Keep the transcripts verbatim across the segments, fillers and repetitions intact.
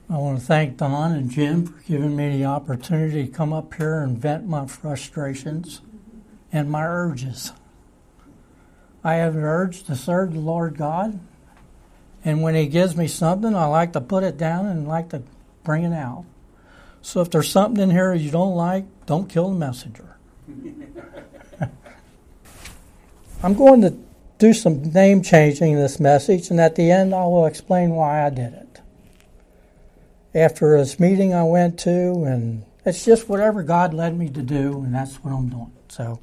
I want to thank Don and Jim for giving me the opportunity to come up here and vent my frustrations and my urges. I have an urge to serve the Lord God, and when He gives me something, I like to put it down and like to bring it out. So if there's something in here you don't like, don't kill the messenger. I'm going to do some name changing in this message, and at the end I will explain why I did it. After this meeting I went to, and it's just whatever God led me to do, and that's what I'm doing. So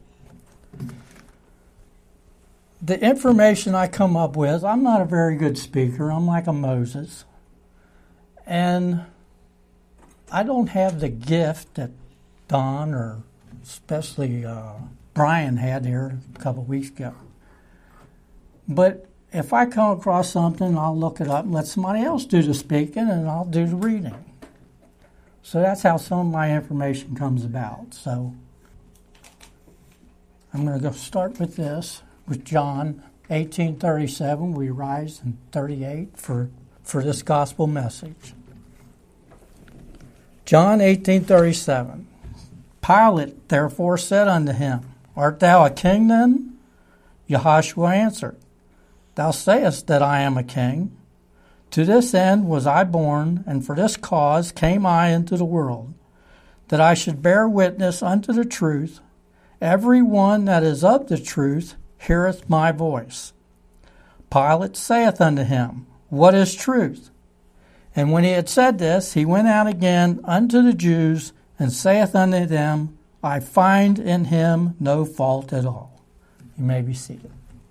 the information I come up with, I'm not a very good speaker. I'm like a Moses. And I don't have the gift that Don or especially uh, Brian had here a couple of weeks ago. But if I come across something, I'll look it up and let somebody else do the speaking, and I'll do the reading. So that's how some of my information comes about. So I'm going to go start with this, with John eighteen thirty-seven. We rise in thirty-eight for, for this gospel message. John eighteen thirty-seven. Pilate therefore said unto him, Art thou a king then? Yahushua answered, Thou sayest that I am a king. To this end was I born, and for this cause came I into the world, that I should bear witness unto the truth. Every one that is of the truth heareth my voice. Pilate saith unto him, What is truth? And when he had said this, he went out again unto the Jews, and saith unto them, I find in him no fault at all. You may be seated.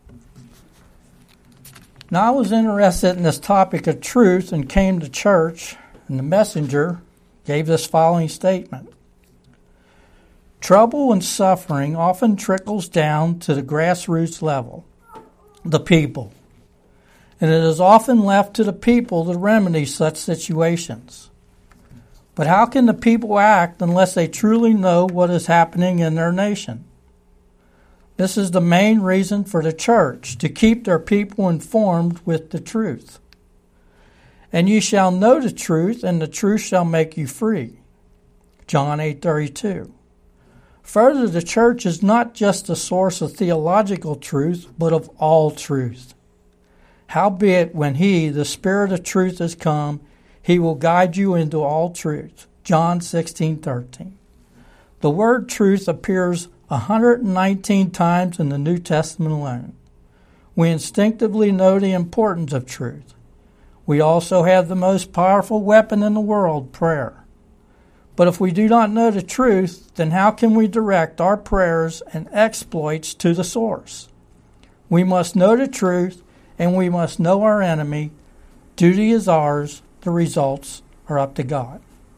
Now, I was interested in this topic of truth and came to church, and the messenger gave this following statement. Trouble and suffering often trickles down to the grassroots level, the people, and it is often left to the people to remedy such situations. But how can the people act unless they truly know what is happening in their nation? This is the main reason for the church, to keep their people informed with the truth. And ye shall know the truth, and the truth shall make you free. John eight thirty-two. Further, the church is not just a source of theological truth, but of all truth. Howbeit, when He, the Spirit of truth, is come, He will guide you into all truth. John sixteen thirteen. The word truth appears one hundred nineteen times in the New Testament alone. We instinctively know the importance of truth. We also have the most powerful weapon in the world, prayer. But if we do not know the truth, then how can we direct our prayers and exploits to the source? We must know the truth, and we must know our enemy. Duty is ours. The results are up to God.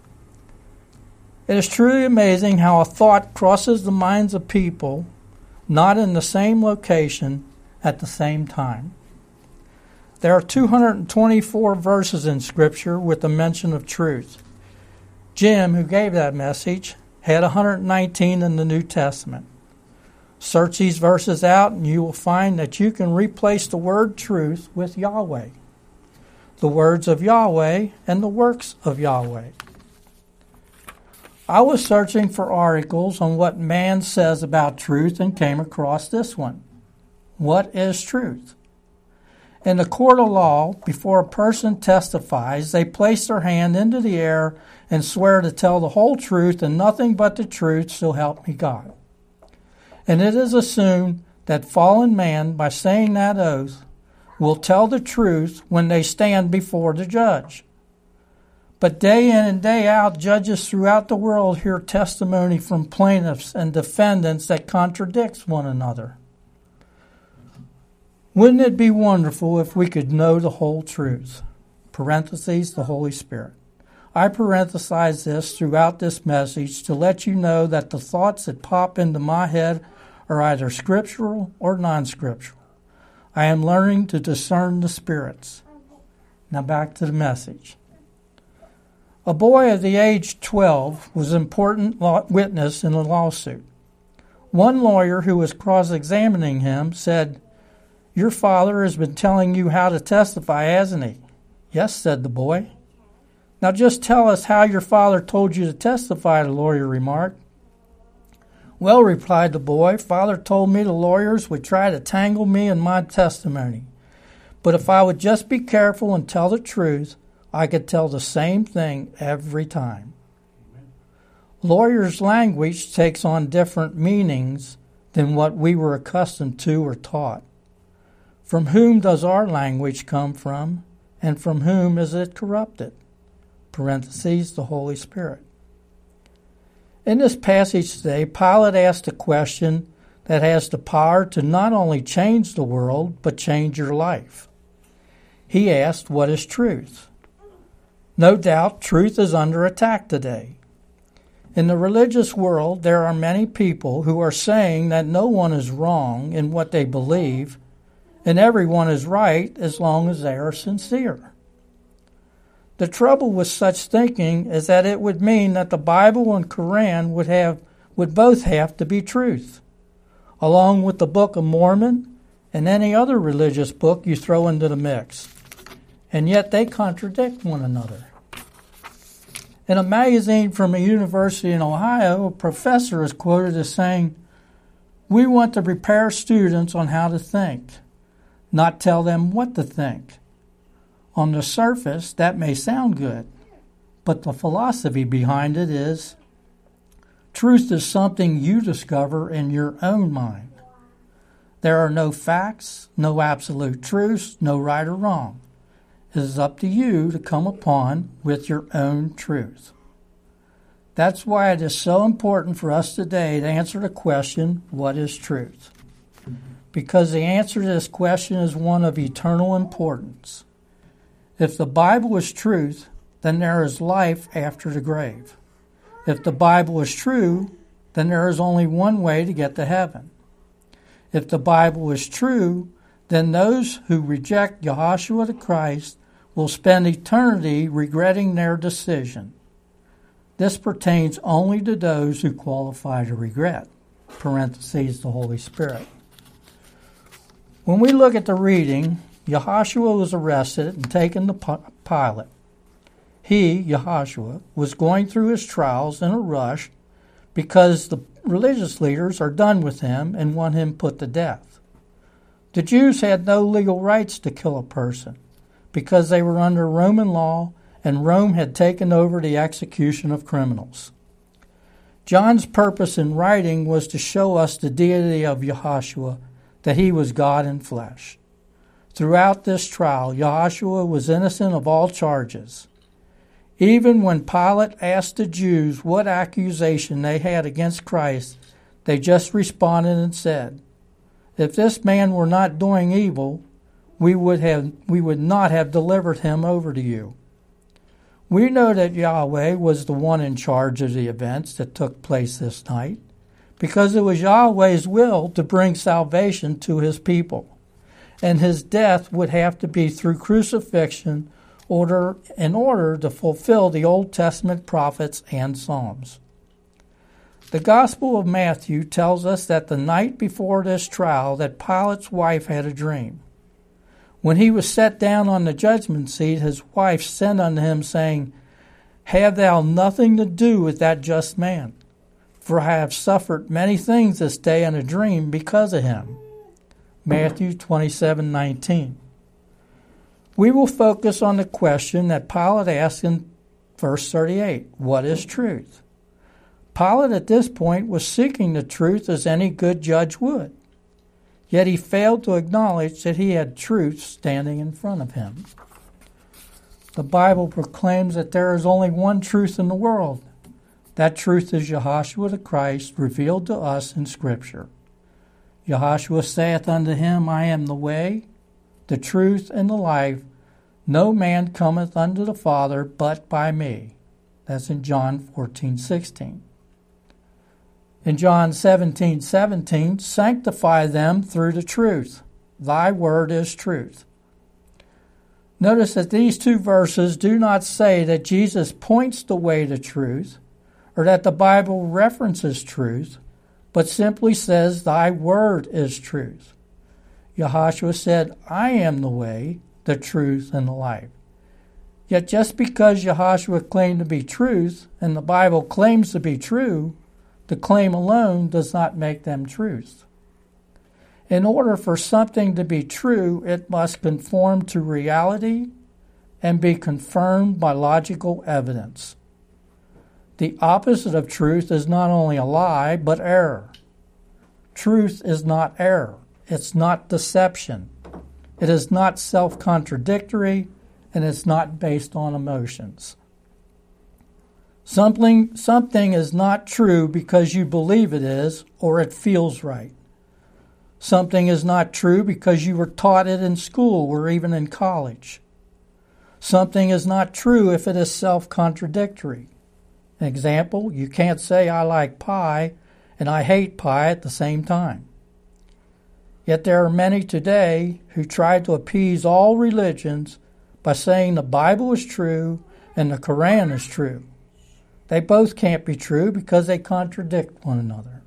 It is truly amazing how a thought crosses the minds of people not in the same location at the same time. There are two hundred twenty-four verses in Scripture with the mention of truth. Jim, who gave that message, had one hundred nineteen in the New Testament. Search these verses out and you will find that you can replace the word truth with Yahweh, the words of Yahweh and the works of Yahweh. I was searching for articles on what man says about truth and came across this one. What is truth? In the court of law, before a person testifies, they place their hand into the air and swear to tell the whole truth and nothing but the truth, so help me God. And it is assumed that fallen man, by saying that oath, will tell the truth when they stand before the judge. But day in and day out, judges throughout the world hear testimony from plaintiffs and defendants that contradicts one another. Wouldn't it be wonderful if we could know the whole truth? Parentheses, the Holy Spirit. I parenthesize this throughout this message to let you know that the thoughts that pop into my head are either scriptural or non-scriptural. I am learning to discern the spirits. Now back to the message. A boy of the age twelve was an important witness in a lawsuit. One lawyer who was cross-examining him said, "Your father has been telling you how to testify, hasn't he?" "Yes," said the boy. Now just tell us how your father told you to testify, the lawyer remarked. Well, replied the boy, Father told me the lawyers would try to tangle me in my testimony. But if I would just be careful and tell the truth, I could tell the same thing every time. Amen. Lawyers' language takes on different meanings than what we were accustomed to or taught. From whom does our language come from, and from whom is it corrupted? Parentheses, the Holy Spirit. In this passage today, Pilate asked a question that has the power to not only change the world, but change your life. He asked, what is truth? No doubt, truth is under attack today. In the religious world, there are many people who are saying that no one is wrong in what they believe, and everyone is right as long as they are sincere. The trouble with such thinking is that it would mean that the Bible and Quran would have would both have to be truth, along with the Book of Mormon and any other religious book you throw into the mix. And yet they contradict one another. In a magazine from a university in Ohio, a professor is quoted as saying, "We want to prepare students on how to think, not tell them what to think." On the surface, that may sound good, but the philosophy behind it is truth is something you discover in your own mind. There are no facts, no absolute truths, no right or wrong. It is up to you to come upon with your own truth. That's why it is so important for us today to answer the question, what is truth? Because the answer to this question is one of eternal importance. If the Bible is truth, then there is life after the grave. If the Bible is true, then there is only one way to get to heaven. If the Bible is true, then those who reject Yahushua the Christ will spend eternity regretting their decision. This pertains only to those who qualify to regret, parentheses, the Holy Spirit. When we look at the reading, Yahushua was arrested and taken to Pilate. He, Yahushua, was going through his trials in a rush because the religious leaders are done with him and want him put to death. The Jews had no legal rights to kill a person because they were under Roman law and Rome had taken over the execution of criminals. John's purpose in writing was to show us the deity of Yahushua, that he was God in flesh. Throughout this trial, Yahushua was innocent of all charges. Even when Pilate asked the Jews what accusation they had against Christ, they just responded and said, "If this man were not doing evil, we would have we would not have delivered him over to you." We know that Yahweh was the one in charge of the events that took place this night, because it was Yahweh's will to bring salvation to his people. And his death would have to be through crucifixion order, in order to fulfill the Old Testament prophets and Psalms. The Gospel of Matthew tells us that the night before this trial that Pilate's wife had a dream. When he was set down on the judgment seat, his wife sent unto him, saying, "Have thou nothing to do with that just man, for I have suffered many things this day in a dream because of him." Matthew twenty-seven nineteen. We will focus on the question that Pilate asked in verse thirty-eight, what is truth? Pilate at this point was seeking the truth as any good judge would, yet he failed to acknowledge that he had truth standing in front of him. The Bible proclaims that there is only one truth in the world. That truth is Yahushua the Christ revealed to us in Scripture. Yahushua saith unto him, I am the way, the truth, and the life. No man cometh unto the Father but by me. That's in John fourteen sixteen. In John seventeen seventeen, sanctify them through the truth. Thy word is truth. Notice that these two verses do not say that Jesus points the way to truth or that the Bible references truth, but simply says, thy word is truth. Yahushua said, I am the way, the truth, and the life. Yet just because Yahushua claimed to be truth, and the Bible claims to be true, the claim alone does not make them truth. In order for something to be true, it must conform to reality and be confirmed by logical evidence. The opposite of truth is not only a lie, but error. Truth is not error. It's not deception. It is not self-contradictory, and it's not based on emotions. Something, something is not true because you believe it is or it feels right. Something is not true because you were taught it in school or even in college. Something is not true if it is self-contradictory. An example, you can't say I like pie and I hate pie at the same time. Yet there are many today who try to appease all religions by saying the Bible is true and the Quran is true. They both can't be true because they contradict one another.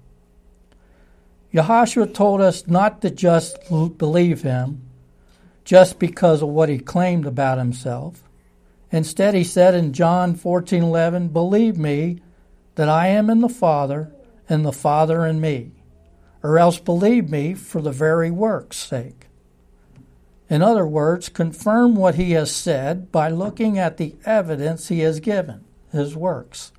Yahushua told us not to just believe him just because of what he claimed about himself. Instead, he said in John fourteen eleven, "Believe me that I am in the Father and the Father in me, or else believe me for the very work's sake." In other words, confirm what he has said by looking at the evidence he has given, his works.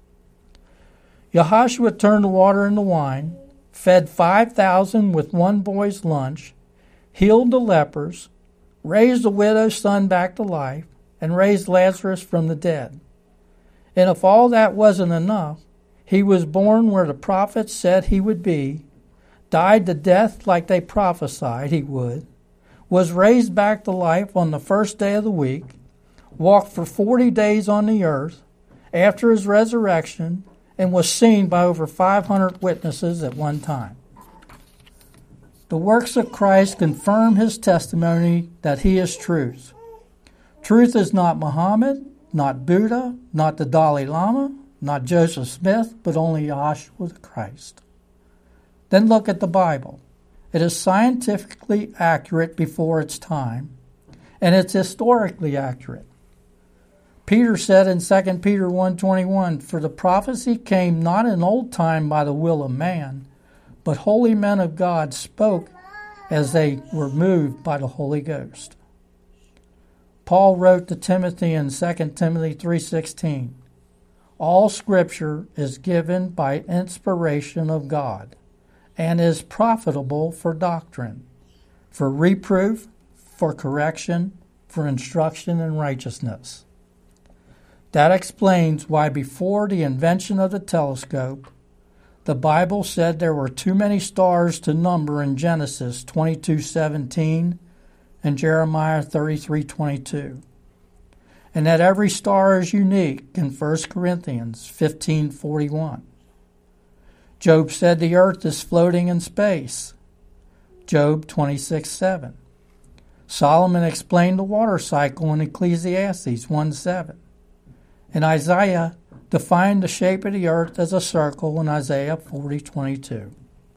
Yahushua turned the water into wine, fed five thousand with one boy's lunch, healed the lepers, raised the widow's son back to life, and raised Lazarus from the dead. And if all that wasn't enough, he was born where the prophets said he would be, died to death like they prophesied he would, was raised back to life on the first day of the week, walked for forty days on the earth after his resurrection, and was seen by over five hundred witnesses at one time. The works of Christ confirm his testimony that he is truth. Truth is not Muhammad, not Buddha, not the Dalai Lama, not Joseph Smith, but only Yahushua the Christ. Then look at the Bible. It is scientifically accurate before its time, and it's historically accurate. Peter said in Second Peter one twenty-one, "For the prophecy came not in old time by the will of man, but holy men of God spoke as they were moved by the Holy Ghost." Paul wrote to Timothy in Second Timothy three sixteen, "All Scripture is given by inspiration of God, and is profitable for doctrine, for reproof, for correction, for instruction in righteousness." That explains why before the invention of the telescope, the Bible said there were too many stars to number in Genesis twenty-two seventeen and Jeremiah thirty-three twenty-two, and that every star is unique in First Corinthians fifteen forty-one. Job said the earth is floating in space, Job twenty-six seven. Solomon explained the water cycle in Ecclesiastes one seven. And Isaiah defined the shape of the earth as a circle in Isaiah forty twenty-two.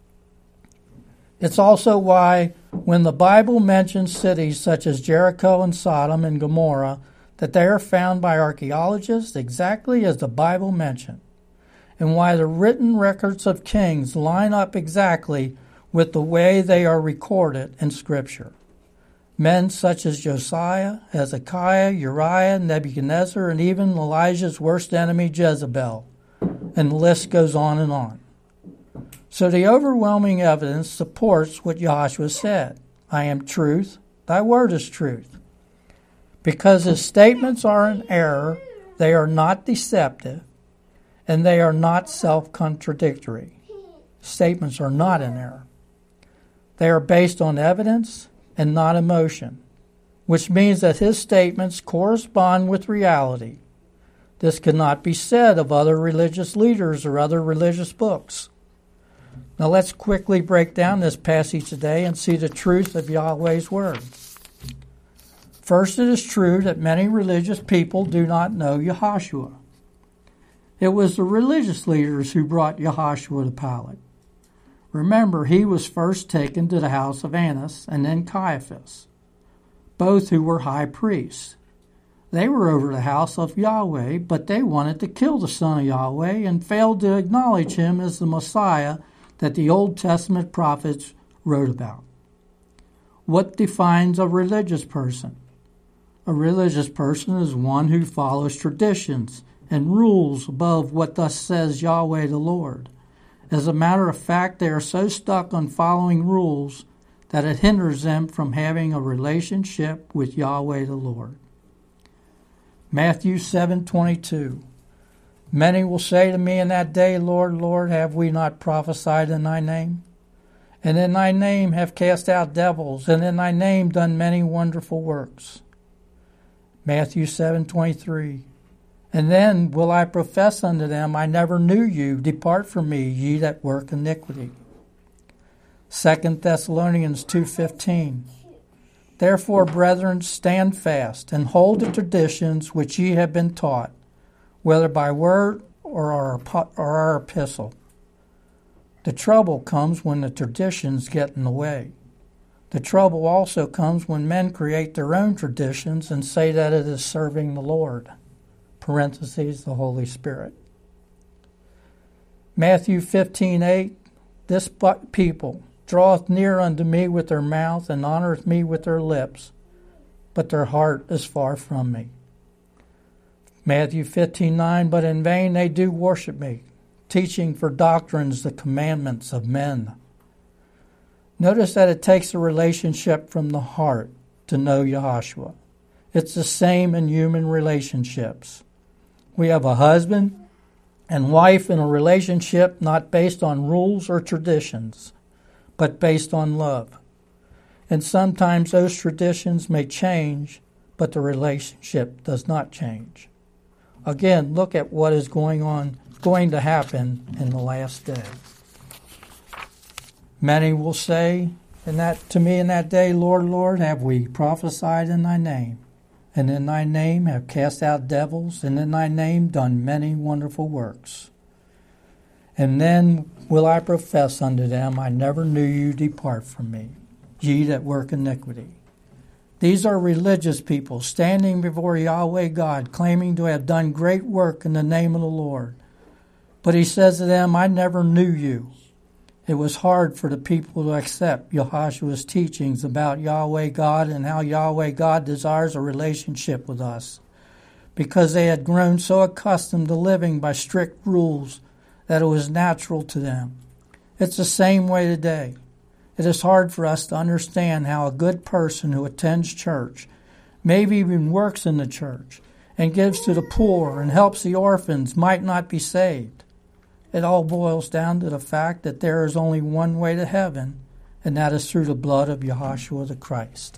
It's also why when the Bible mentions cities such as Jericho and Sodom and Gomorrah, that they are found by archaeologists exactly as the Bible mentioned, and why the written records of kings line up exactly with the way they are recorded in Scripture. Men such as Josiah, Hezekiah, Uriah, Nebuchadnezzar, and even Elijah's worst enemy, Jezebel. And the list goes on and on. So the overwhelming evidence supports what Yahushua said. "I am truth, thy word is truth." Because his statements are in error, they are not deceptive, and they are not self-contradictory. Statements are not in error. They are based on evidence and not emotion, which means that his statements correspond with reality. This cannot be said of other religious leaders or other religious books. Now let's quickly break down this passage today and see the truth of Yahweh's word. First, it is true that many religious people do not know Yahushua. It was the religious leaders who brought Yahushua to Pilate. Remember, he was first taken to the house of Annas and then Caiaphas, both who were high priests. They were over the house of Yahweh, but they wanted to kill the Son of Yahweh and failed to acknowledge him as the Messiah that the Old Testament prophets wrote about. What defines a religious person? A religious person is one who follows traditions and rules above what thus says Yahweh the Lord. As a matter of fact, they are so stuck on following rules that it hinders them from having a relationship with Yahweh the Lord. Matthew seven twenty-two. Many will say to me in that day, Lord, Lord, have we not prophesied in thy name? And in thy name have cast out devils, and in thy name done many wonderful works. Matthew seven twenty-three. And then will I profess unto them, I never knew you. Depart from me, ye that work iniquity. Second Thessalonians two fifteen. Therefore, brethren, stand fast, and hold the traditions which ye have been taught, whether by word or our, or our epistle. The trouble comes when the traditions get in the way. The trouble also comes when men create their own traditions and say that it is serving the Lord. Parentheses, the Holy Spirit. Matthew fifteen eight. This people draweth near unto me with their mouth, and honoreth me with their lips, but their heart is far from me. Matthew fifteen nine. But in vain they do worship me, teaching for doctrines the commandments of men. Notice that it takes a relationship from the heart to know Yahushua. It's the same in human relationships. We have a husband and wife in a relationship not based on rules or traditions, but based on love. And sometimes those traditions may change, but the relationship does not change. Again, look at what is going on, going to happen in the last day. Many will say in that, to me in that day, Lord, Lord, have we prophesied in thy name? And in thy name have cast out devils, and in thy name done many wonderful works. And then will I profess unto them, I never knew you, depart from me, ye that work iniquity. These are religious people standing before Yahweh God, claiming to have done great work in the name of the Lord. But he says to them, I never knew you. It was hard for the people to accept Yahushua's teachings about Yahweh God and how Yahweh God desires a relationship with us, because they had grown so accustomed to living by strict rules that it was natural to them. It's the same way today. It is hard for us to understand how a good person who attends church, maybe even works in the church, and gives to the poor and helps the orphans might not be saved. It all boils down to the fact that there is only one way to heaven, and that is through the blood of Yahushua the Christ.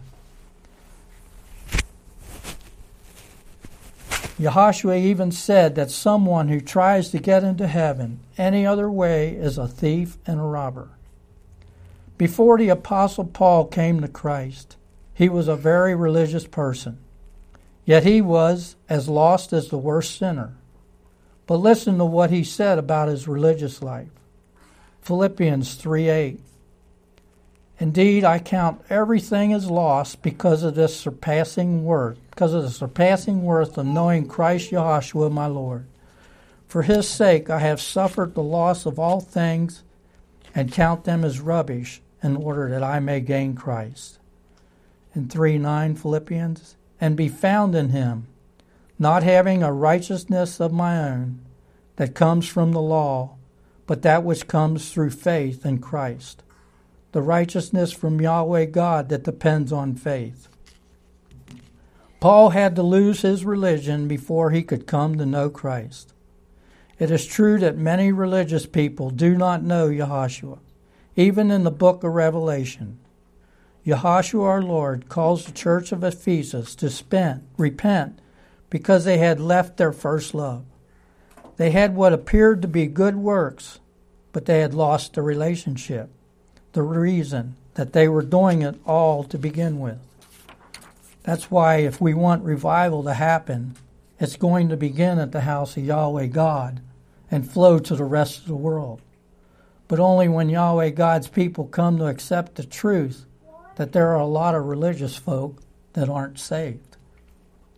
Yahushua even said that someone who tries to get into heaven any other way is a thief and a robber. Before the Apostle Paul came to Christ, he was a very religious person, yet he was as lost as the worst sinner. But listen to what he said about his religious life. Philippians three eight. Indeed, I count everything as lost because of this surpassing worth, because of the surpassing worth of knowing Christ Yahushua my Lord. For his sake I have suffered the loss of all things and count them as rubbish in order that I may gain Christ. In three nine Philippians, and be found in him, not having a righteousness of my own that comes from the law, but that which comes through faith in Christ, the righteousness from Yahweh God that depends on faith. Paul had to lose his religion before he could come to know Christ. It is true that many religious people do not know Yahushua, even in the book of Revelation. Yahushua our Lord calls the church of Ephesus to spend, repent, because they had left their first love. They had what appeared to be good works, but they had lost the relationship, the reason that they were doing it all to begin with. That's why if we want revival to happen, it's going to begin at the house of Yahweh God and flow to the rest of the world. But only when Yahweh God's people come to accept the truth that there are a lot of religious folk that aren't saved.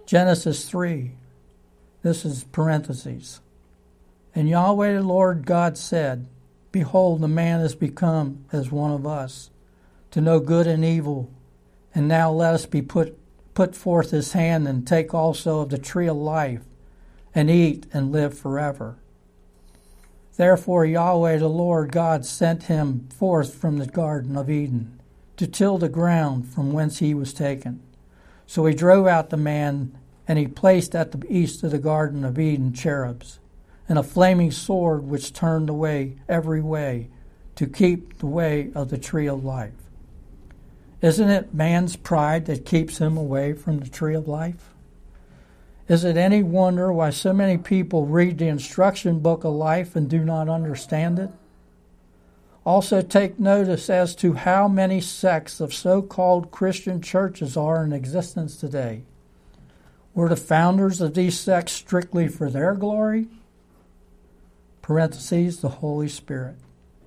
Genesis three. This is parentheses. And Yahweh the Lord God said, Behold, the man is become as one of us, to know good and evil. And now let us be put, put forth his hand, and take also of the tree of life, and eat and live forever. Therefore Yahweh the Lord God sent him forth from the Garden of Eden, to till the ground from whence he was taken. So he drove out the man, and he placed at the east of the Garden of Eden cherubs, and a flaming sword which turned away every way, to keep the way of the tree of life. Isn't it man's pride that keeps him away from the tree of life? Is it any wonder why so many people read the instruction book of life and do not understand it? Also take notice as to how many sects of so-called Christian churches are in existence today. Were the founders of these sects strictly for their glory? Parentheses, the Holy Spirit.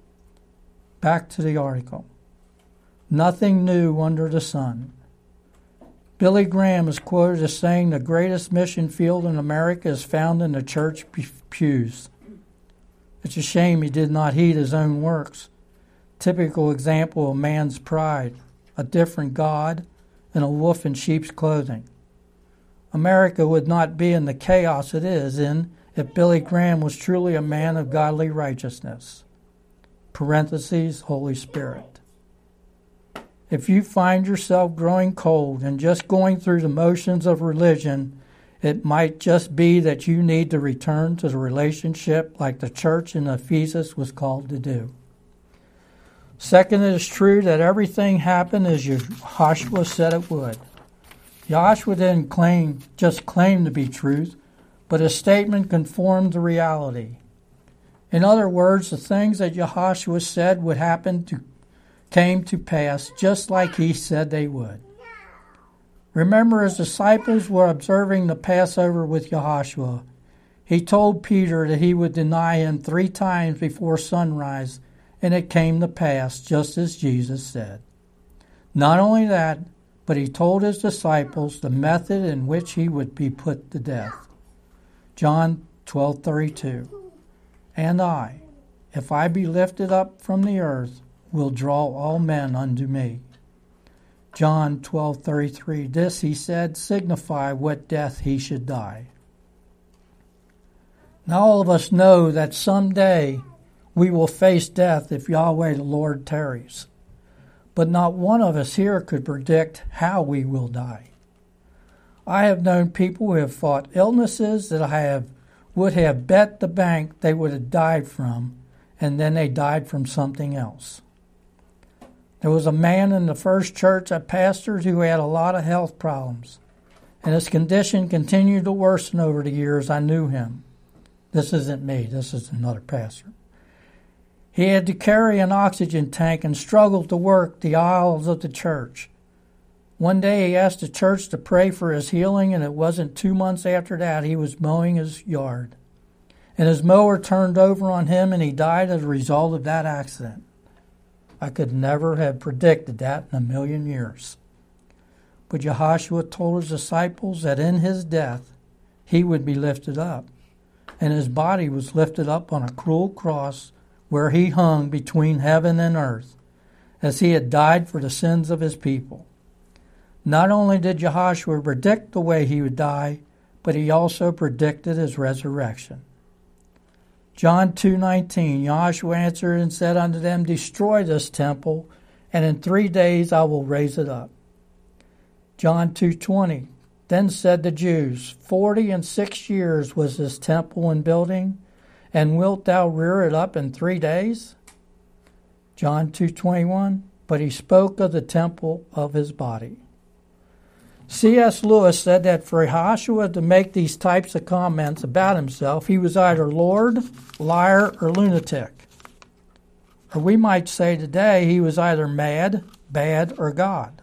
Back to the article. Nothing new under the sun. Billy Graham is quoted as saying the greatest mission field in America is found in the church pews. It's a shame he did not heed his own works. Typical example of man's pride, a different God, and a wolf in sheep's clothing. America would not be in the chaos it is in if Billy Graham was truly a man of godly righteousness. Parentheses, Holy Spirit. If you find yourself growing cold and just going through the motions of religion, it might just be that you need to return to the relationship like the church in Ephesus was called to do. Second, it is true that everything happened as Yahushua said it would. Yahushua didn't claim, just claim to be truth, but his statement conformed to reality. In other words, the things that Yahushua said would happen to came to pass just like he said they would. Remember, his disciples were observing the Passover with Yahushua. He told Peter that he would deny him three times before sunrise, and it came to pass just as Jesus said. Not only that, but he told his disciples the method in which he would be put to death. John twelve thirty-two. And I, if I be lifted up from the earth, will draw all men unto me. John twelve thirty-three. This, he said, signify what death he should die. Now all of us know that someday we will face death if Yahweh the Lord tarries. But not one of us here could predict how we will die. I have known people who have fought illnesses that I have would have bet the bank they would have died from, and then they died from something else. There was a man in the first church I pastored who had a lot of health problems, and his condition continued to worsen over the years I knew him. This isn't me, this is another pastor. He had to carry an oxygen tank and struggled to work the aisles of the church. One day he asked the church to pray for his healing, and it wasn't two months after that he was mowing his yard. And his mower turned over on him, and he died as a result of that accident. I could never have predicted that in a million years. But Yahushua told his disciples that in his death he would be lifted up, and his body was lifted up on a cruel cross where he hung between heaven and earth, as he had died for the sins of his people. Not only did Yahushua predict the way he would die, but he also predicted his resurrection. John two nineteen, Yahushua answered and said unto them, Destroy this temple, and in three days I will raise it up. John two twenty, Then said the Jews, Forty and six years was this temple in building, and wilt thou rear it up in three days? John two twenty-one, But he spoke of the temple of his body. C S Lewis said that for Yahushua to make these types of comments about himself, he was either Lord, liar, or lunatic. Or we might say today he was either mad, bad, or God.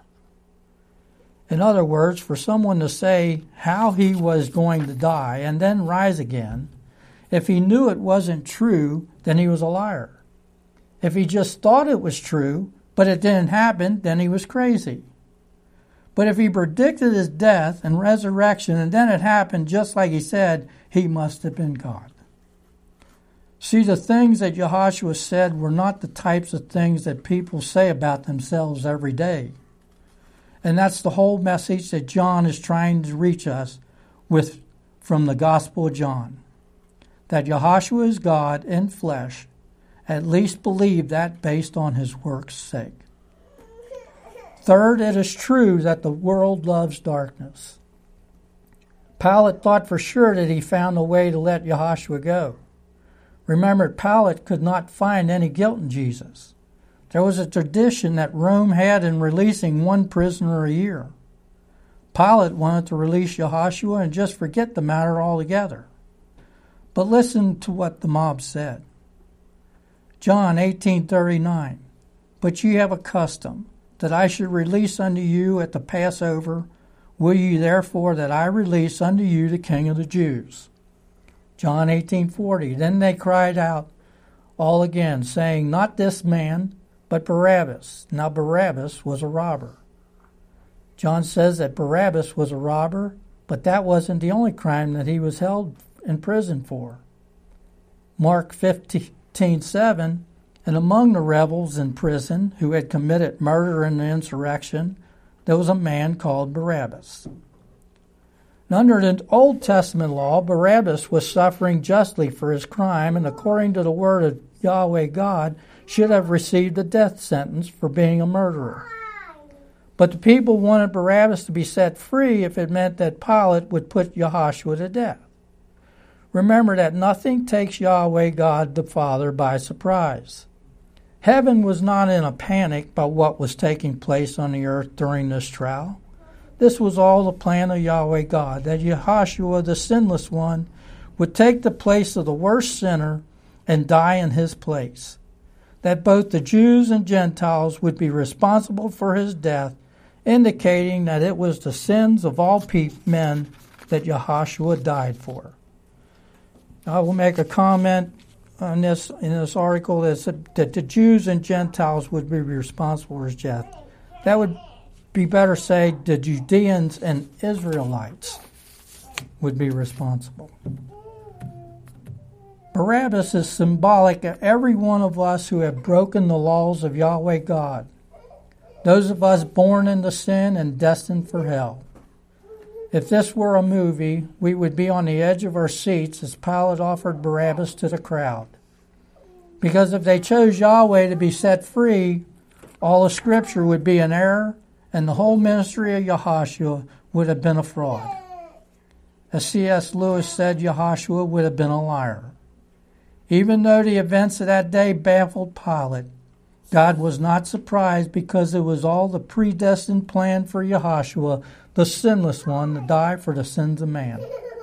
In other words, for someone to say how he was going to die and then rise again, if he knew it wasn't true, then he was a liar. If he just thought it was true, but it didn't happen, then he was crazy. But if he predicted his death and resurrection and then it happened just like he said, he must have been God. See, the things that Yahushua said were not the types of things that people say about themselves every day. And that's the whole message that John is trying to reach us with from the Gospel of John. That Yahushua is God in flesh. At least believe that based on his work's sake. Third, it is true that the world loves darkness. Pilate thought for sure that he found a way to let Yahushua go. Remember, Pilate could not find any guilt in Jesus. There was a tradition that Rome had in releasing one prisoner a year. Pilate wanted to release Yahushua and just forget the matter altogether. But listen to what the mob said. John eighteen thirty-nine, but ye have a custom, that I should release unto you at the Passover. Will ye therefore that I release unto you the King of the Jews? John eighteen forty, then they cried out all again, saying, not this man, but Barabbas. Now Barabbas was a robber. John says that Barabbas was a robber, but that wasn't the only crime that he was held in prison for. Mark fifteen seven, and among the rebels in prison who had committed murder and insurrection, there was a man called Barabbas. Now, under the Old Testament law, Barabbas was suffering justly for his crime, and according to the word of Yahweh God, should have received a death sentence for being a murderer. But the people wanted Barabbas to be set free if it meant that Pilate would put Yahushua to death. Remember that nothing takes Yahweh God the Father by surprise. Heaven was not in a panic about what was taking place on the earth during this trial. This was all the plan of Yahweh God, that Yahushua, the sinless one, would take the place of the worst sinner and die in his place. That both the Jews and Gentiles would be responsible for his death, indicating that it was the sins of all pe- men that Yahushua died for. I will make a comment on this in this article that, that the Jews and Gentiles would be responsible for his death. That would be better say the Judeans and Israelites would be responsible. Barabbas is symbolic of every one of us who have broken the laws of Yahweh God. Those of us born into sin and destined for hell. If this were a movie, we would be on the edge of our seats as Pilate offered Barabbas to the crowd. Because if they chose Yahweh to be set free, all of Scripture would be in error, and the whole ministry of Yahushua would have been a fraud. As C S Lewis said, Yahushua would have been a liar. Even though the events of that day baffled Pilate, God was not surprised because it was all the predestined plan for Yahushua, the sinless one, to die for the sins of man.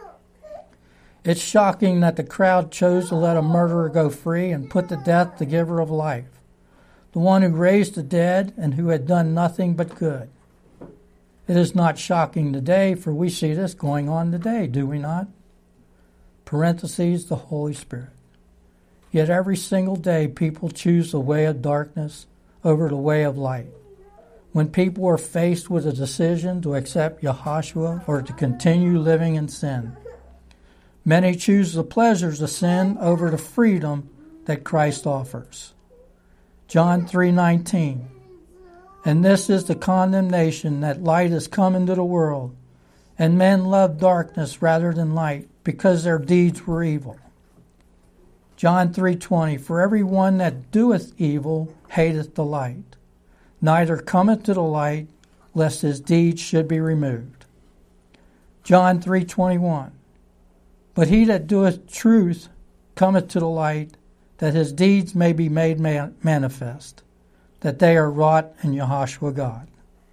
It's shocking that the crowd chose to let a murderer go free and put to death the giver of life, the one who raised the dead and who had done nothing but good. It is not shocking today, for we see this going on today, do we not? Parentheses, the Holy Spirit. Yet every single day people choose the way of darkness over the way of light. When people are faced with a decision to accept Yahushua or to continue living in sin, many choose the pleasures of sin over the freedom that Christ offers. John three nineteen. And this is the condemnation, that light has come into the world, and men love darkness rather than light, because their deeds were evil. John three twenty. For every one that doeth evil hateth the light, neither cometh to the light, lest his deeds should be removed. John three twenty-one. But he that doeth truth cometh to the light, that his deeds may be made man- manifest, that they are wrought in Yahushua God.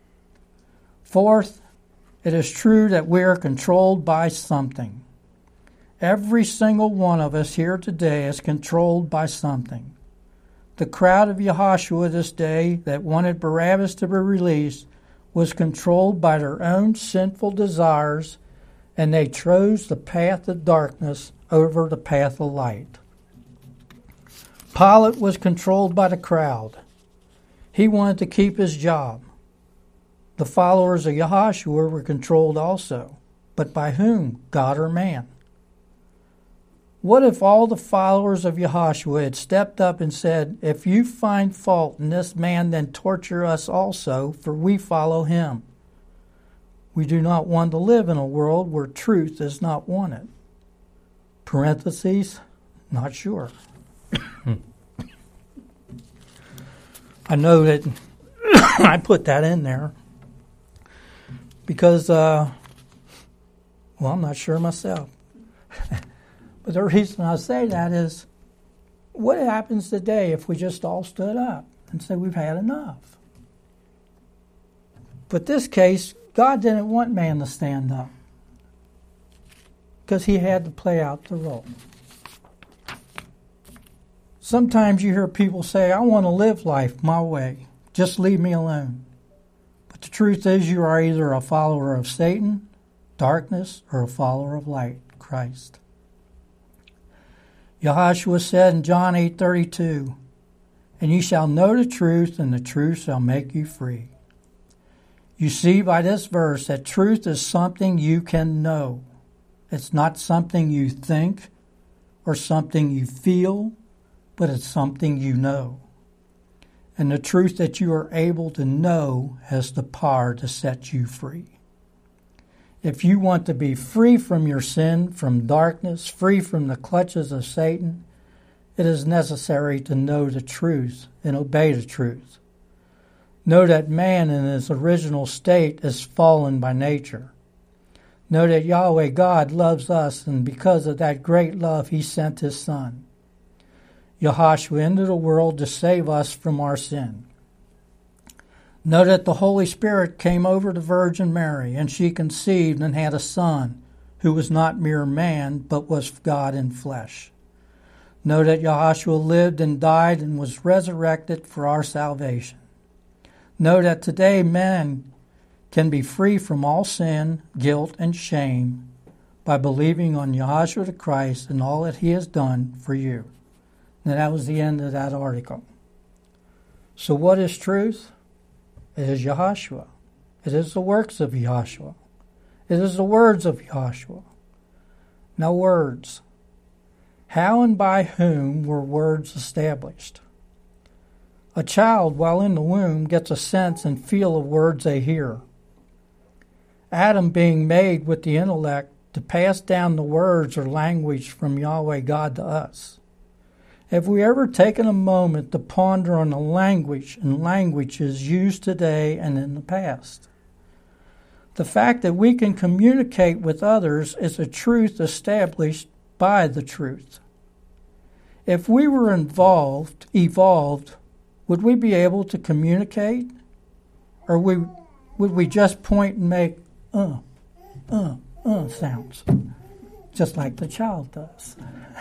Fourth, it is true that we are controlled by something. Every single one of us here today is controlled by something. The crowd of Yahushua this day that wanted Barabbas to be released was controlled by their own sinful desires, and they chose the path of darkness over the path of light. Pilate was controlled by the crowd. He wanted to keep his job. The followers of Yahushua were controlled also, but by whom? God or man? What if all the followers of Yahushua had stepped up and said, if you find fault in this man, then torture us also, for we follow him. We do not want to live in a world where truth is not wanted. Parentheses, not sure. I know that I put that in there because, uh, well, I'm not sure myself. But the reason I say that is, what happens today if we just all stood up and said we've had enough? But this case, God didn't want man to stand up because he had to play out the role. Sometimes you hear people say, I want to live life my way. Just leave me alone. But the truth is you are either a follower of Satan, darkness, or a follower of light, Christ. Yahushua said in John eight thirty-two, and ye shall know the truth, and the truth shall make you free. You see by this verse that truth is something you can know. It's not something you think or something you feel, but it's something you know. And the truth that you are able to know has the power to set you free. If you want to be free from your sin, from darkness, free from the clutches of Satan, it is necessary to know the truth and obey the truth. Know that man in his original state is fallen by nature. Know that Yahweh God loves us, and because of that great love, he sent his Son, Yahushua, into the world to save us from our sin. Know that the Holy Spirit came over to Virgin Mary, and she conceived and had a son who was not mere man, but was God in flesh. Know that Yahushua lived and died and was resurrected for our salvation. Know that today man can be free from all sin, guilt, and shame by believing on Yahushua the Christ and all that he has done for you. And that was the end of that article. So what is truth? It is Yahushua. It is the works of Yahushua. It is the words of Yahushua. Now words. How and by whom were words established? A child, while in the womb, gets a sense and feel of words they hear. Adam being made with the intellect to pass down the words or language from Yahweh God to us. Have we ever taken a moment to ponder on the language and languages used today and in the past? The fact that we can communicate with others is a truth established by the truth. If we were involved, evolved, would we be able to communicate? Or we, would we just point and make uh, uh, uh sounds, just like the child does?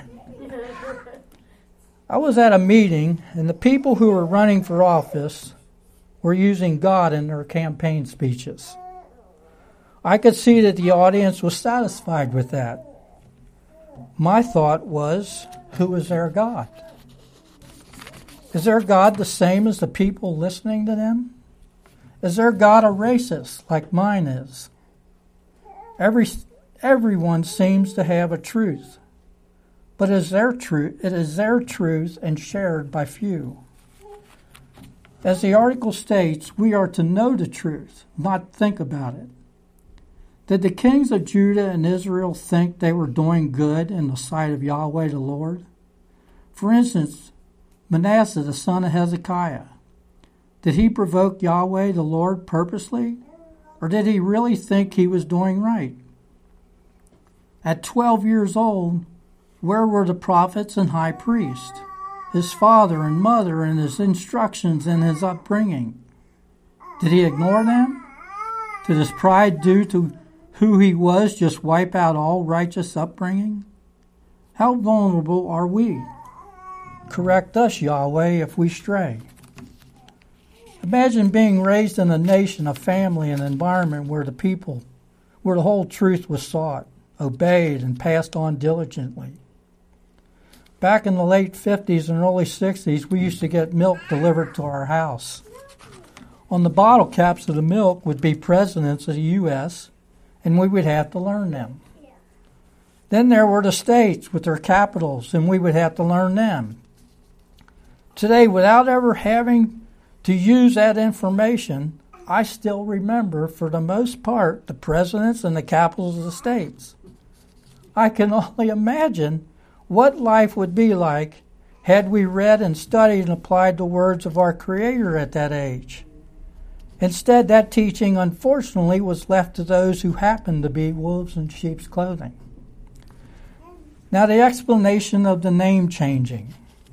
I was at a meeting, and the people who were running for office were using God in their campaign speeches. I could see that the audience was satisfied with that. My thought was, who is their God? Is their God the same as the people listening to them? Is their God a racist like mine is? Every, everyone seems to have a truth. But it is their truth, it is their truth and shared by few. As the article states, we are to know the truth, not think about it. Did the kings of Judah and Israel think they were doing good in the sight of Yahweh the Lord? For instance, Manasseh, the son of Hezekiah. Did he provoke Yahweh the Lord purposely? Or did he really think he was doing right? At twelve years old, where were the prophets and high priest, his father and mother, and his instructions and his upbringing? Did he ignore them? Did his pride due to who he was just wipe out all righteous upbringing? How vulnerable are we? Correct us, Yahweh, if we stray. Imagine being raised in a nation, a family, an environment where the people, where the whole truth was sought, obeyed, and passed on diligently. Back in the late fifties and early sixties, we used to get milk delivered to our house. On the bottle caps of the milk would be presidents of the U S, and we would have to learn them. Yeah. Then there were the states with their capitals, and we would have to learn them. Today, without ever having to use that information, I still remember, for the most part, the presidents and the capitals of the states. I can only imagine what life would be like had we read and studied and applied the words of our Creator at that age. Instead, that teaching, unfortunately, was left to those who happened to be wolves in sheep's clothing. Now, the explanation of the name changing.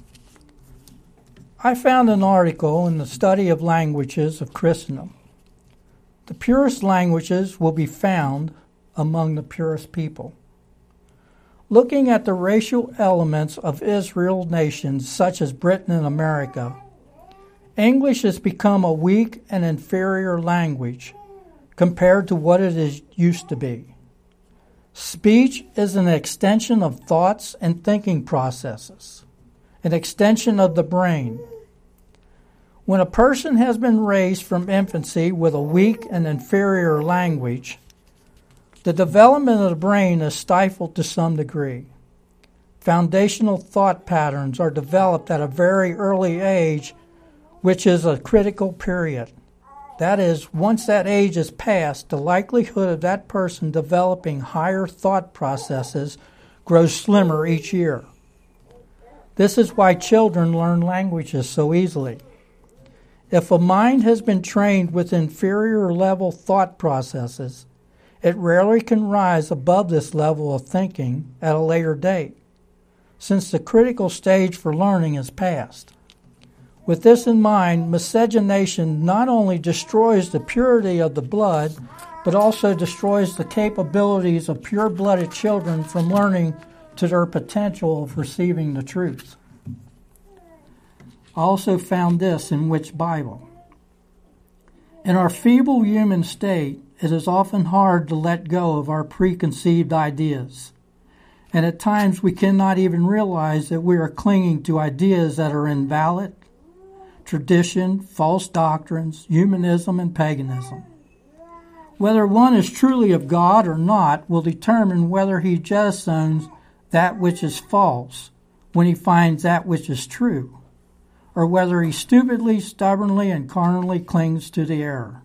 I found an article in the Study of Languages of Christendom. The purest languages will be found among the purest people. Looking at the racial elements of Israel nations such as Britain and America, English has become a weak and inferior language compared to what it is used to be. Speech is an extension of thoughts and thinking processes, an extension of the brain. When a person has been raised from infancy with a weak and inferior language, the development of the brain is stifled to some degree. Foundational thought patterns are developed at a very early age, which is a critical period. That is, once that age is passed, the likelihood of that person developing higher thought processes grows slimmer each year. This is why children learn languages so easily. If a mind has been trained with inferior level thought processes, it rarely can rise above this level of thinking at a later date, since the critical stage for learning is past. With this in mind, miscegenation not only destroys the purity of the blood, but also destroys the capabilities of pure-blooded children from learning to their potential of receiving the truth. I also found this in which Bible. In our feeble human state, it is often hard to let go of our preconceived ideas. And at times we cannot even realize that we are clinging to ideas that are invalid, tradition, false doctrines, humanism, and paganism. Whether one is truly of God or not will determine whether he jettisons that which is false when he finds that which is true, or whether he stupidly, stubbornly, and carnally clings to the error.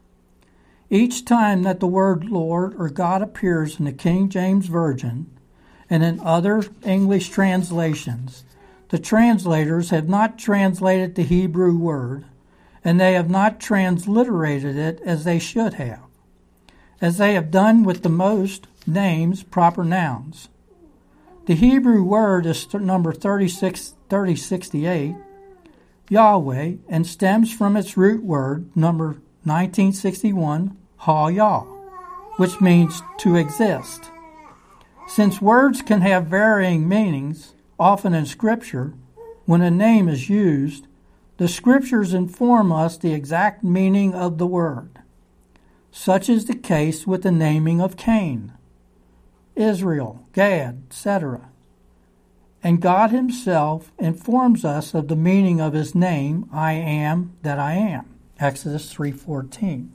Each time that the word Lord or God appears in the King James Version and in other English translations, the translators have not translated the Hebrew word, and they have not transliterated it as they should have, as they have done with the most names, proper nouns. The Hebrew word is number thirty-six, thirty sixty-eight, Yahweh, and stems from its root word, number nineteen sixty-one, Ha-Yah, which means to exist. Since words can have varying meanings, often in Scripture, when a name is used, the Scriptures inform us the exact meaning of the word. Such is the case with the naming of Cain, Israel, Gad, et cetera. And God himself informs us of the meaning of his name, I am that I am, Exodus three fourteen.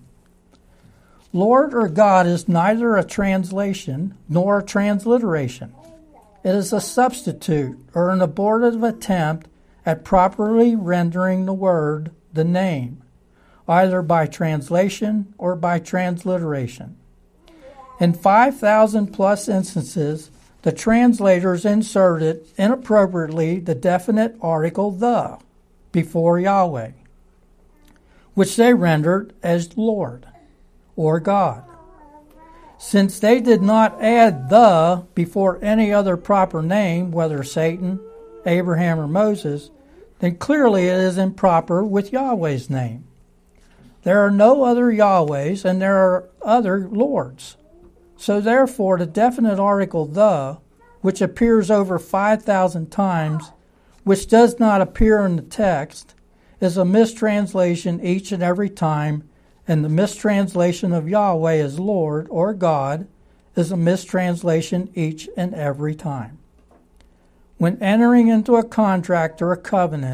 Lord or God is neither a translation nor a transliteration. It is a substitute or an abortive attempt at properly rendering the word, the name, either by translation or by transliteration. In five thousand plus instances, the translators inserted inappropriately the definite article the before Yahweh, which they rendered as Lord or God. Since they did not add the before any other proper name, whether Satan, Abraham, or Moses, then clearly it is improper with Yahweh's name. There are no other Yahwehs and there are other Lords. So therefore, the definite article the, which appears over five thousand times, which does not appear in the text, is a mistranslation each and every time, and the mistranslation of Yahweh as Lord or God is a mistranslation each and every time. When entering into a contract or a covenant,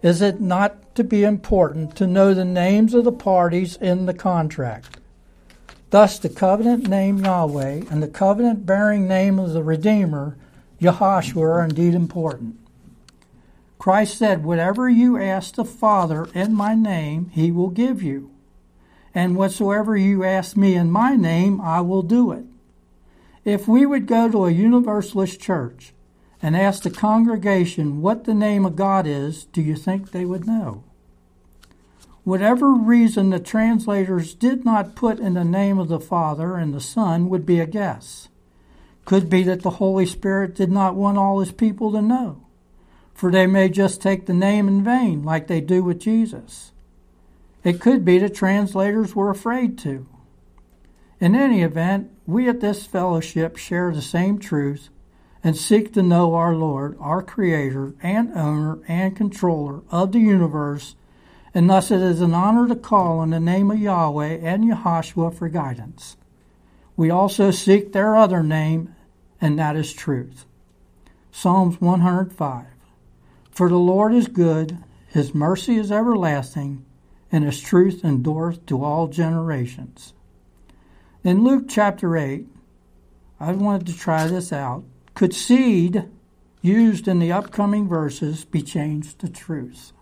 Is it not to be important to know the names of the parties in the contract? Thus, the covenant name Yahweh and the covenant-bearing name of the Redeemer, Yahushua, are indeed important. Christ said, "Whatever you ask the Father in my name, he will give you. And whatsoever you ask me in my name, I will do it." If we would go to a Universalist church and ask the congregation what the name of God is, do you think they would know? Whatever reason the translators did not put in the name of the Father and the Son would be a guess. Could be that the Holy Spirit did not want all his people to know, for they may just take the name in vain like they do with Jesus. It could be the translators were afraid to. In any event, we at this fellowship share the same truth and seek to know our Lord, our Creator and owner and controller of the universe, and thus it is an honor to call on the name of Yahweh and Yahushua for guidance. We also seek their other name, and that is truth. Psalms one hundred five. For the Lord is good, his mercy is everlasting, and his truth endureth to all generations. In Luke chapter eight, I wanted to try this out. Could seed used in the upcoming verses be changed to truth?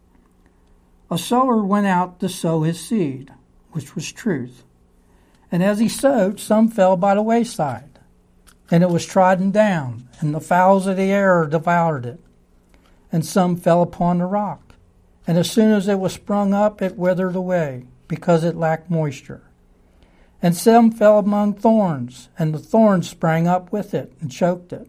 A sower went out to sow his seed, which was truth. And as he sowed, some fell by the wayside, and it was trodden down, and the fowls of the air devoured it. And some fell upon the rock, and as soon as it was sprung up, it withered away, because it lacked moisture. And some fell among thorns, and the thorns sprang up with it and choked it.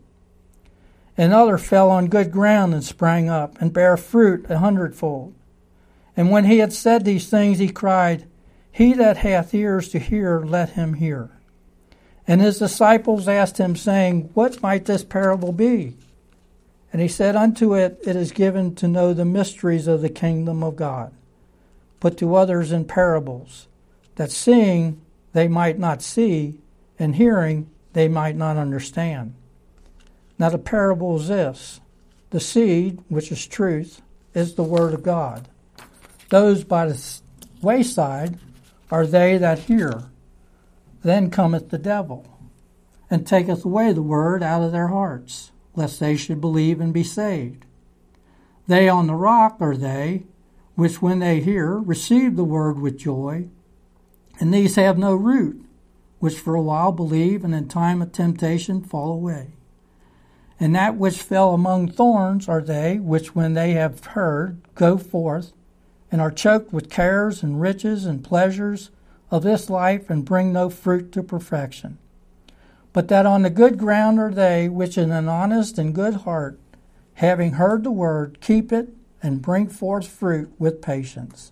And other fell on good ground and sprang up, and bare fruit a hundredfold. And when he had said these things, he cried, He that hath ears to hear, let him hear. And his disciples asked him, saying, What might this parable be? And he said, Unto it it is given to know the mysteries of the kingdom of God, but to others in parables, that seeing they might not see, and hearing they might not understand. Now the parable is this: the seed, which is truth, is the word of God. Those by the wayside are they that hear. Then cometh the devil, and taketh away the word out of their hearts, lest they should believe and be saved. They on the rock are they, which when they hear, receive the word with joy, and these have no root, which for a while believe, and in time of temptation fall away. And that which fell among thorns are they, which when they have heard, go forth, and are choked with cares and riches and pleasures of this life, and bring no fruit to perfection. But that on the good ground are they, which in an honest and good heart, having heard the word, keep it, and bring forth fruit with patience.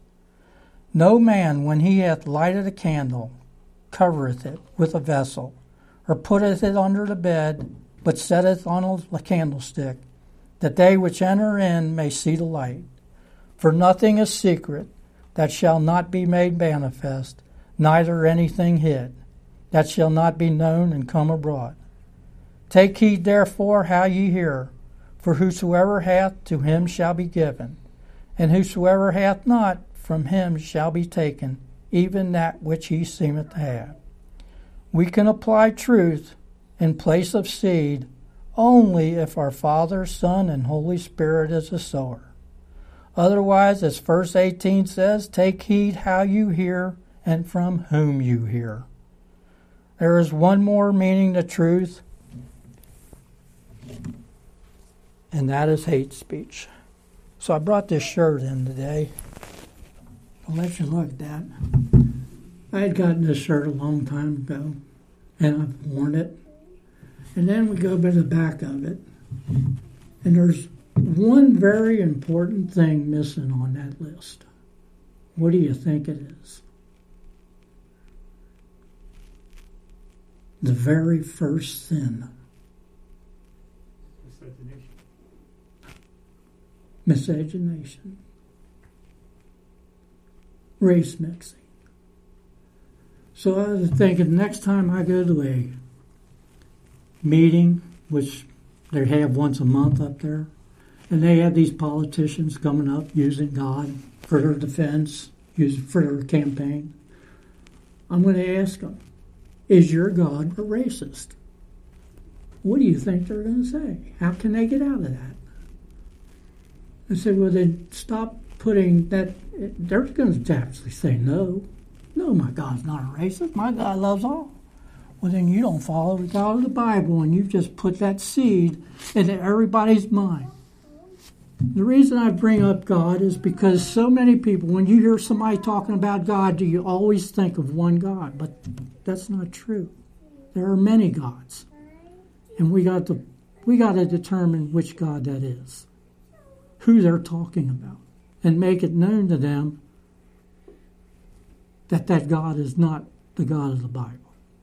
No man, when he hath lighted a candle, covereth it with a vessel, or putteth it under the bed, but setteth on a candlestick, that they which enter in may see the light. For nothing is secret that shall not be made manifest, neither anything hid, that shall not be known and come abroad. Take heed therefore how ye hear, for whosoever hath, to him shall be given, and whosoever hath not, from him shall be taken, even that which he seemeth to have. We can apply truth in place of seed only if our Father, Son, and Holy Spirit is the sower. Otherwise, as verse eighteen says, take heed how you hear and from whom you hear. There is one more meaning to truth, and that is hate speech. So I brought this shirt in today. I'll let you look at that. I had gotten this shirt a long time ago, and I've worn it. And then we go by the back of it, and there's one very important thing missing on that list. What do you think it is? The very first sin. Miscegenation. Miscegenation. Race mixing. So I was thinking, next time I go to a meeting, which they have once a month up there, And they have these politicians coming up using God for their defense, using for their campaign. I'm going to ask them, is your God a racist? What do you think they're going to say? How can they get out of that? I said, well, then stop putting that. They're going to actually say no. No, my God's not a racist. My God loves all. Well, then you don't follow the God of the Bible, and you've just put that seed into everybody's mind. The reason I bring up God is because so many people, when you hear somebody talking about God, do you always think of one God? But that's not true. There are many gods. And we got to we got to determine which God that is, who they're talking about, and make it known to them that that God is not the God of the Bible.